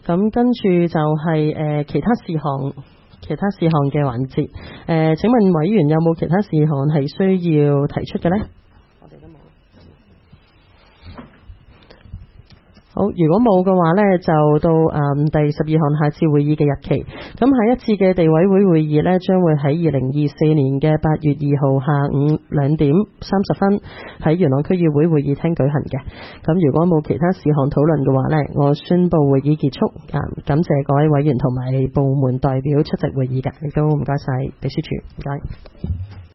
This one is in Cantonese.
咁跟住就係其他事項嘅環節。請問委員有冇其他事項係需要提出嘅呢？我哋都冇。好，如果冇嘅話呢，就到第12項下次會議嘅日期。咁下一次嘅地委會會議呢，將會喺2024年嘅8月2號下午2點30分喺元朗區議會會議廳舉行嘅。咁如果冇其他事項討論嘅話呢，我宣布會議結束。感謝各位委員同埋部門代表出席會議嘅，亦都唔該晒秘書處，唔該。